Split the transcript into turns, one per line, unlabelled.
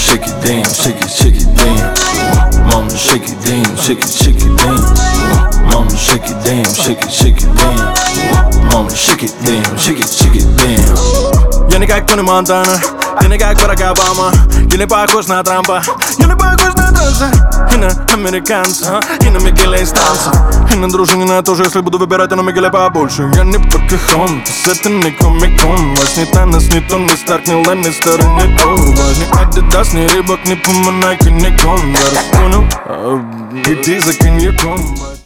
shake it, damn, shake it, damn. Mama, shake it, damn, shake it, damn. Mama, shake it, damn, shake it, damn. Mama, shake it, damn, shake it, damn. Я не как Тони Монтана, я не как Барак Обама, я не похож на Трампа, я не похож на танца, и на американца, и на Мигеля из танца, и на дружинина тоже, если буду выбирать, на Мигеля побольше. Я не Покахонтас, это не Комик-кон, вас не Танос, не Тони Старк, не Ланнистер, не Торвальд, не Адидас, не Рибок, не Пума, Найк, не Конверс, понял? Иди за коньяком.